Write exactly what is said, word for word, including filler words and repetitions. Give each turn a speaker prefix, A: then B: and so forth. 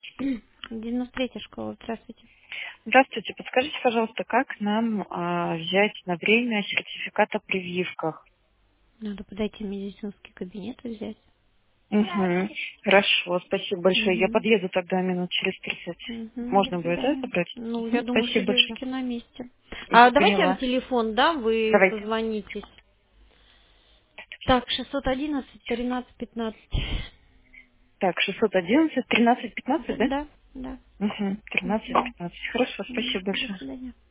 A: девяносто третья школа, здравствуйте.
B: Здравствуйте, подскажите, пожалуйста, как нам а, взять на время сертификат о прививках?
A: Надо подойти в медицинский кабинет и взять.
B: Угу. Хорошо, спасибо большое. Я
A: Угу.
B: подъеду тогда минут через тридцать.
A: Угу, до
B: Можно будет, да,
A: свидания.
B: забрать?
A: Ну, я
B: Мгм.
A: думаю, что
B: Спасибо большое.
A: девушки на месте. А
B: Я
A: давайте на
B: поняла.
A: телефон, да, вы
B: Давайте.
A: созвонитесь. Так, шестьсот одиннадцать тринадцать пятнадцать.
B: Так, шестьсот одиннадцать тринадцать пятнадцать, да?
A: Да, да.
B: Угу. тринадцать
A: Угу.
B: пятнадцать. Хорошо,
A: Угу.
B: спасибо
A: До
B: большое.
A: свидания.